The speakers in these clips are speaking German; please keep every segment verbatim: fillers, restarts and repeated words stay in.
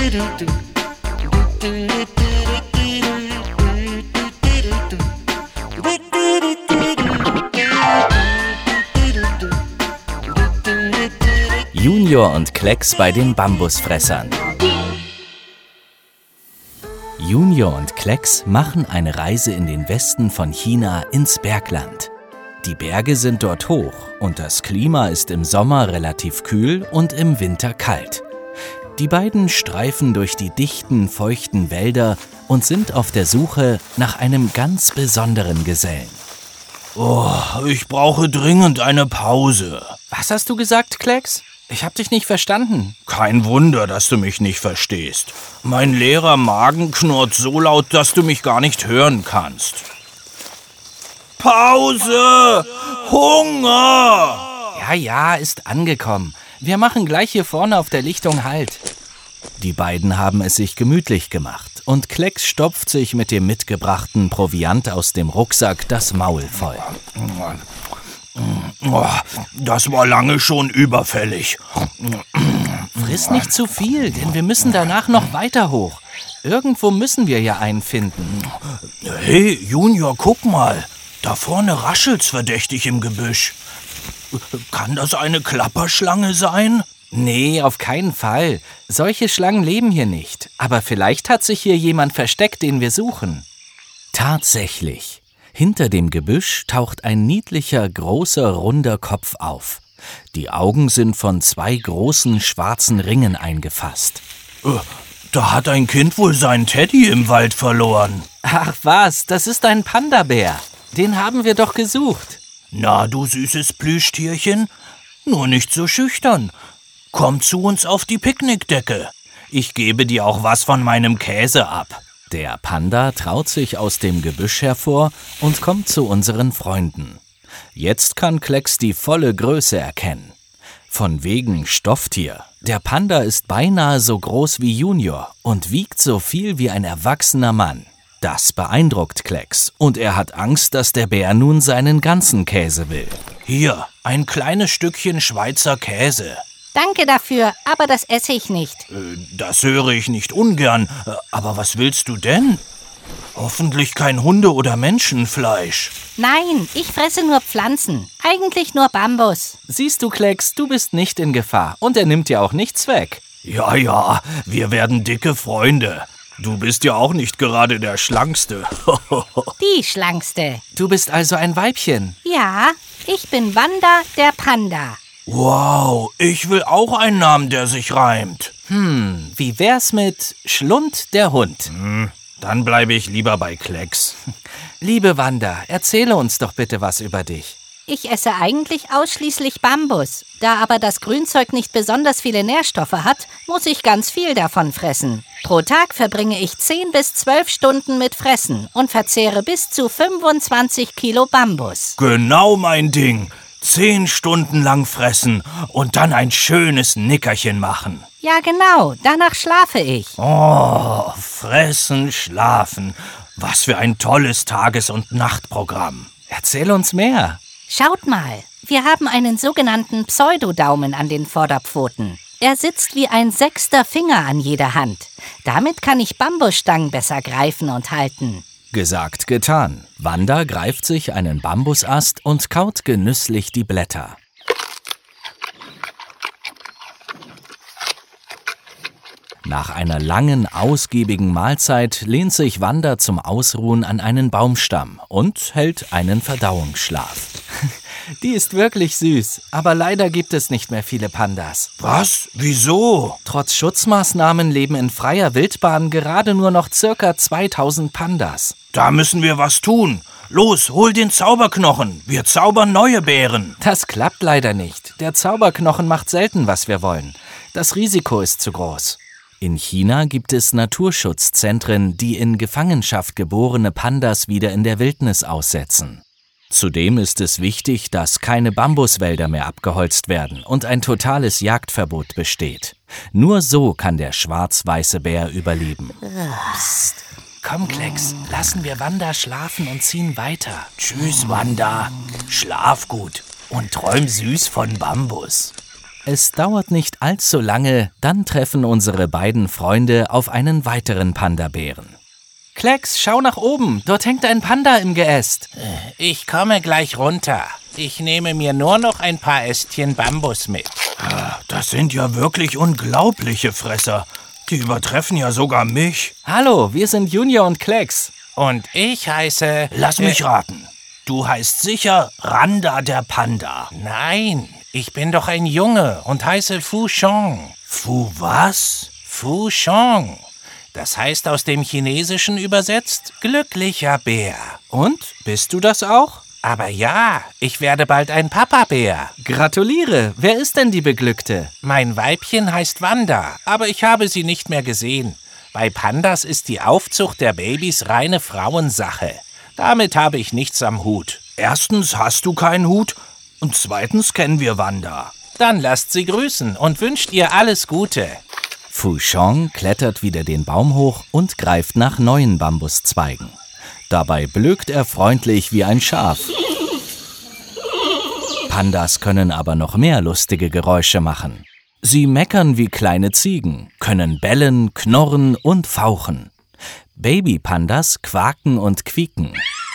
Junior und Klecks bei den Bambusfressern. Junior und Klecks machen eine Reise in den Westen von China ins Bergland. Die Berge sind dort hoch und das Klima ist im Sommer relativ kühl und im Winter kalt. Die beiden streifen durch die dichten, feuchten Wälder und sind auf der Suche nach einem ganz besonderen Gesellen. Oh, ich brauche dringend eine Pause. Was hast du gesagt, Klecks? Ich hab dich nicht verstanden. Kein Wunder, dass du mich nicht verstehst. Mein leerer Magen knurrt so laut, dass du mich gar nicht hören kannst. Pause! Hunger! Ja, ja, ist angekommen. Wir machen gleich hier vorne auf der Lichtung Halt. Die beiden haben es sich gemütlich gemacht und Klecks stopft sich mit dem mitgebrachten Proviant aus dem Rucksack das Maul voll. Oh, das war lange schon überfällig. Friss nicht zu viel, denn wir müssen danach noch weiter hoch. Irgendwo müssen wir ja einen finden. Hey, Junior, guck mal. Da vorne raschelt's verdächtig im Gebüsch. Kann das eine Klapperschlange sein? Nee, auf keinen Fall. Solche Schlangen leben hier nicht. Aber vielleicht hat sich hier jemand versteckt, den wir suchen. Tatsächlich. Hinter dem Gebüsch taucht ein niedlicher, großer, runder Kopf auf. Die Augen sind von zwei großen, schwarzen Ringen eingefasst. Da hat ein Kind wohl seinen Teddy im Wald verloren. Ach was, das ist ein Panda-Bär. Den haben wir doch gesucht. Na, du süßes Plüschtierchen, nur nicht so schüchtern. Komm zu uns auf die Picknickdecke. Ich gebe dir auch was von meinem Käse ab. Der Panda traut sich aus dem Gebüsch hervor und kommt zu unseren Freunden. Jetzt kann Klecks die volle Größe erkennen. Von wegen Stofftier. Der Panda ist beinahe so groß wie Junior und wiegt so viel wie ein erwachsener Mann. Das beeindruckt Klecks und er hat Angst, dass der Bär nun seinen ganzen Käse will. Hier, ein kleines Stückchen Schweizer Käse. Danke dafür, aber das esse ich nicht. Äh, das höre ich nicht ungern. Äh, aber was willst du denn? Hoffentlich kein Hunde- oder Menschenfleisch. Nein, ich fresse nur Pflanzen. Eigentlich nur Bambus. Siehst du, Klecks, du bist nicht in Gefahr und er nimmt dir auch nichts weg. Ja, ja, wir werden dicke Freunde. Du bist ja auch nicht gerade der Schlankste. Die Schlankste. Du bist also ein Weibchen. Ja, ich bin Wanda, der Panda. Wow, ich will auch einen Namen, der sich reimt. Hm, wie wär's mit Schlund der Hund? Hm, dann bleibe ich lieber bei Klecks. Liebe Wanda, erzähle uns doch bitte was über dich. Ich esse eigentlich ausschließlich Bambus. Da aber das Grünzeug nicht besonders viele Nährstoffe hat, muss ich ganz viel davon fressen. Pro Tag verbringe ich zehn bis zwölf Stunden mit Fressen und verzehre bis zu fünfundzwanzig Kilo Bambus. Genau mein Ding. Zehn Stunden lang fressen und dann ein schönes Nickerchen machen. Ja, genau. Danach schlafe ich. Oh, fressen, schlafen. Was für ein tolles Tages- und Nachtprogramm. Erzähl uns mehr. Schaut mal, wir haben einen sogenannten Pseudodaumen an den Vorderpfoten. Er sitzt wie ein sechster Finger an jeder Hand. Damit kann ich Bambusstangen besser greifen und halten. Gesagt, getan. Wanda greift sich einen Bambusast und kaut genüsslich die Blätter. Nach einer langen, ausgiebigen Mahlzeit lehnt sich Wanda zum Ausruhen an einen Baumstamm und hält einen Verdauungsschlaf. Die ist wirklich süß, aber leider gibt es nicht mehr viele Pandas. Was? Wieso? Trotz Schutzmaßnahmen leben in freier Wildbahn gerade nur noch circa zweitausend Pandas. Da müssen wir was tun. Los, hol den Zauberknochen. Wir zaubern neue Bären. Das klappt leider nicht. Der Zauberknochen macht selten, was wir wollen. Das Risiko ist zu groß. In China gibt es Naturschutzzentren, die in Gefangenschaft geborene Pandas wieder in der Wildnis aussetzen. Zudem ist es wichtig, dass keine Bambuswälder mehr abgeholzt werden und ein totales Jagdverbot besteht. Nur so kann der schwarz-weiße Bär überleben. Psst. Komm, Klecks, lassen wir Wanda schlafen und ziehen weiter. Tschüss, Wanda. Schlaf gut und träum süß von Bambus. Es dauert nicht allzu lange, dann treffen unsere beiden Freunde auf einen weiteren Panda-Bären. Klecks, schau nach oben, dort hängt ein Panda im Geäst. Ich komme gleich runter. Ich nehme mir nur noch ein paar Ästchen Bambus mit. Das sind ja wirklich unglaubliche Fresser. Die übertreffen ja sogar mich. Hallo, wir sind Junior und Klecks. Und ich heiße... Lass mich raten. Du heißt sicher Randa der Panda. Nein, ich bin doch ein Junge und heiße Fu Shong. Fu was? Fu Shong. Das heißt aus dem Chinesischen übersetzt glücklicher Bär. Und, bist du das auch? Aber ja, ich werde bald ein Papa-Bär. Gratuliere, wer ist denn die Beglückte? Mein Weibchen heißt Wanda, aber ich habe sie nicht mehr gesehen. Bei Pandas ist die Aufzucht der Babys reine Frauensache. Damit habe ich nichts am Hut. Erstens hast du keinen Hut und zweitens kennen wir Wanda. Dann lasst sie grüßen und wünscht ihr alles Gute. Fu Shong klettert wieder den Baum hoch und greift nach neuen Bambuszweigen. Dabei blökt er freundlich wie ein Schaf. Pandas können aber noch mehr lustige Geräusche machen. Sie meckern wie kleine Ziegen, können bellen, knurren und fauchen. Babypandas quaken und quieken.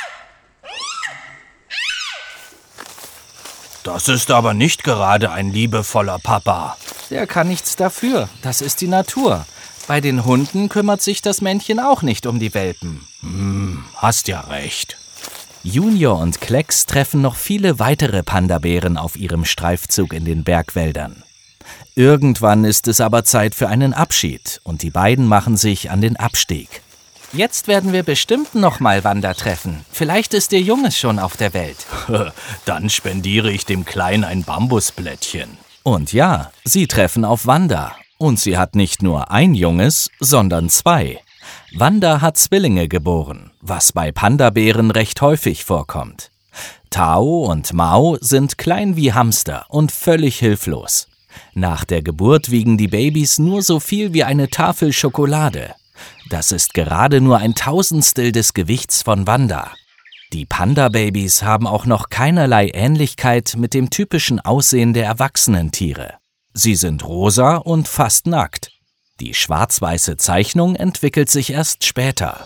Das ist aber nicht gerade ein liebevoller Papa. Der kann nichts dafür, das ist die Natur. Bei den Hunden kümmert sich das Männchen auch nicht um die Welpen. Hm, hast ja recht. Junior und Klecks treffen noch viele weitere Panda-Bären auf ihrem Streifzug in den Bergwäldern. Irgendwann ist es aber Zeit für einen Abschied und die beiden machen sich an den Abstieg. Jetzt werden wir bestimmt noch mal Wanda treffen. Vielleicht ist ihr Junges schon auf der Welt. Dann spendiere ich dem Kleinen ein Bambusblättchen. Und ja, sie treffen auf Wanda. Und sie hat nicht nur ein Junges, sondern zwei. Wanda hat Zwillinge geboren, was bei Panda-Bären recht häufig vorkommt. Tao und Mao sind klein wie Hamster und völlig hilflos. Nach der Geburt wiegen die Babys nur so viel wie eine Tafel Schokolade. Das ist gerade nur ein Tausendstel des Gewichts von Wanda. Die Panda-Babys haben auch noch keinerlei Ähnlichkeit mit dem typischen Aussehen der erwachsenen Tiere. Sie sind rosa und fast nackt. Die schwarz-weiße Zeichnung entwickelt sich erst später.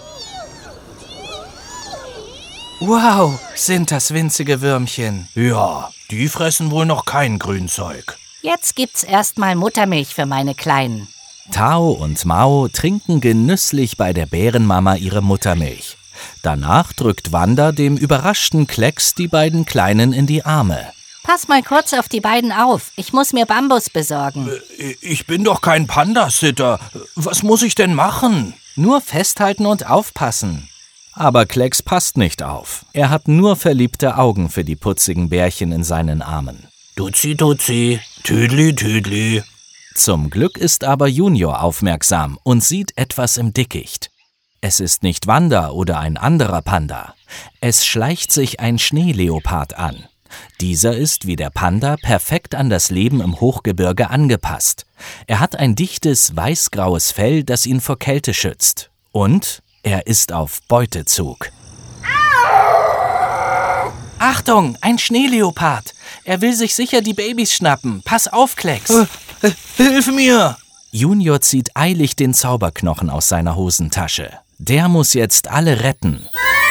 Wow, sind das winzige Würmchen. Ja, die fressen wohl noch kein Grünzeug. Jetzt gibt's erstmal Muttermilch für meine Kleinen. Tao und Mao trinken genüsslich bei der Bärenmama ihre Muttermilch. Danach drückt Wanda dem überraschten Klecks die beiden Kleinen in die Arme. Pass mal kurz auf die beiden auf. Ich muss mir Bambus besorgen. Ich bin doch kein Pandasitter. Was muss ich denn machen? Nur festhalten und aufpassen. Aber Klecks passt nicht auf. Er hat nur verliebte Augen für die putzigen Bärchen in seinen Armen. Duzi, duzi, tüdli, tüdli. Zum Glück ist aber Junior aufmerksam und sieht etwas im Dickicht. Es ist nicht Wanda oder ein anderer Panda. Es schleicht sich ein Schneeleopard an. Dieser ist wie der Panda perfekt an das Leben im Hochgebirge angepasst. Er hat ein dichtes, weißgraues Fell, das ihn vor Kälte schützt. Und er ist auf Beutezug. Achtung, ein Schneeleopard! Er will sich sicher die Babys schnappen. Pass auf, Klecks! Äh, äh, hilf mir! Junior zieht eilig den Zauberknochen aus seiner Hosentasche. Der muss jetzt alle retten.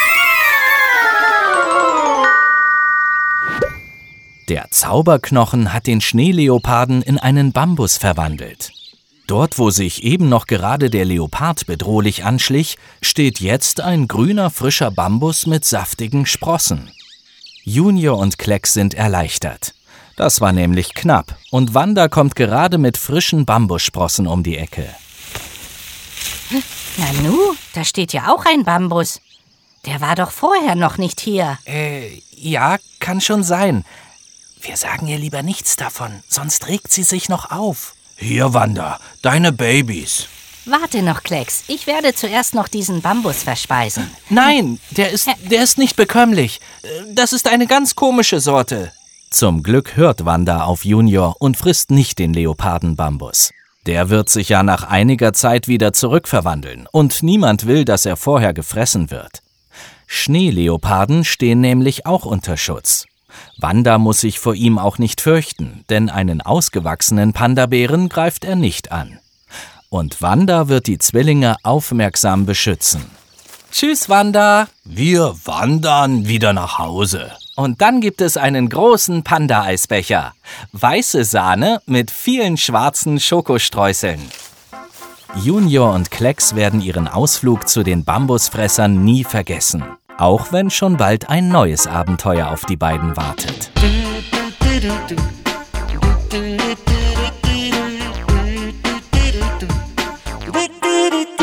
Der Zauberknochen hat den Schneeleoparden in einen Bambus verwandelt. Dort, wo sich eben noch gerade der Leopard bedrohlich anschlich, steht jetzt ein grüner, frischer Bambus mit saftigen Sprossen. Junior und Klecks sind erleichtert. Das war nämlich knapp und Wanda kommt gerade mit frischen Bambussprossen um die Ecke. Nanu, da steht ja auch ein Bambus. Der war doch vorher noch nicht hier. Äh, ja, kann schon sein. Wir sagen ihr lieber nichts davon, sonst regt sie sich noch auf. Hier, Wanda, deine Babys. Warte noch, Klecks. Ich werde zuerst noch diesen Bambus verspeisen. Nein, der ist, der ist nicht bekömmlich. Das ist eine ganz komische Sorte. Zum Glück hört Wanda auf Junior und frisst nicht den Leopardenbambus. Der wird sich ja nach einiger Zeit wieder zurückverwandeln und niemand will, dass er vorher gefressen wird. Schneeleoparden stehen nämlich auch unter Schutz. Wanda muss sich vor ihm auch nicht fürchten, denn einen ausgewachsenen Panda-Bären greift er nicht an. Und Wanda wird die Zwillinge aufmerksam beschützen. Tschüss, Wanda. Wir wandern wieder nach Hause. Und dann gibt es einen großen Panda-Eisbecher. Weiße Sahne mit vielen schwarzen Schokostreuseln. Junior und Klecks werden ihren Ausflug zu den Bambusfressern nie vergessen. Auch wenn schon bald ein neues Abenteuer auf die beiden wartet. Do do do do do do do do do do do do.